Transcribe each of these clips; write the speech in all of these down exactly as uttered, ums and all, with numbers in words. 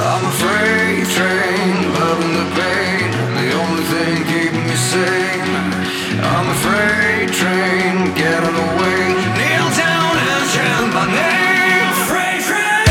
I'm a freight train, loving the pain, the only thing keeping me sane. I'm a freight train, get on the way, kneel down and chant my name. Freight train.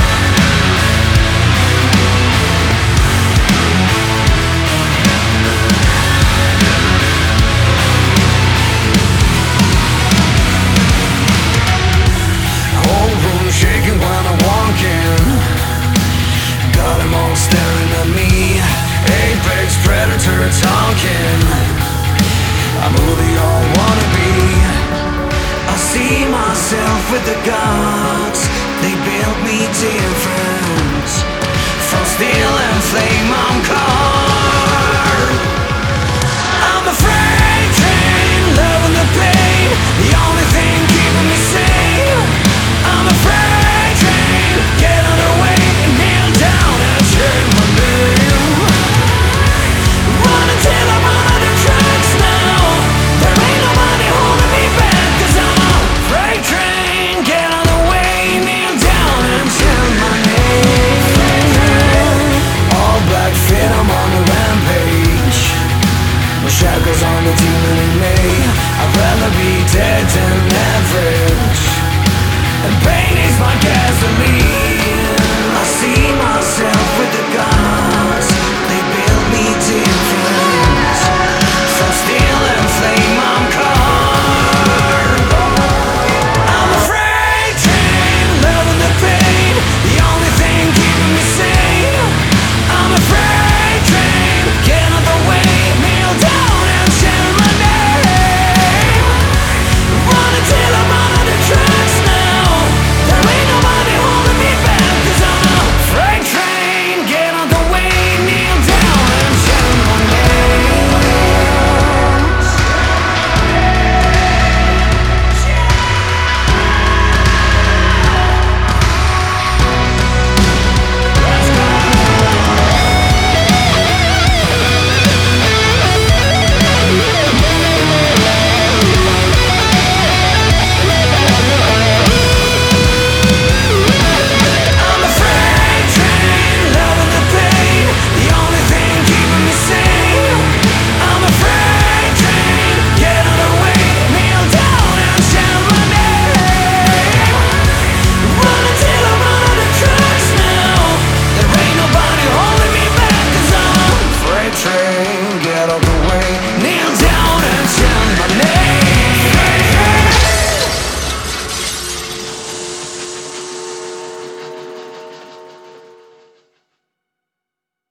Whole room shaking when I walk in. Got them all staring at me. Apex predator talking. I'm who they all wanna be. I see myself with the gods. They built me to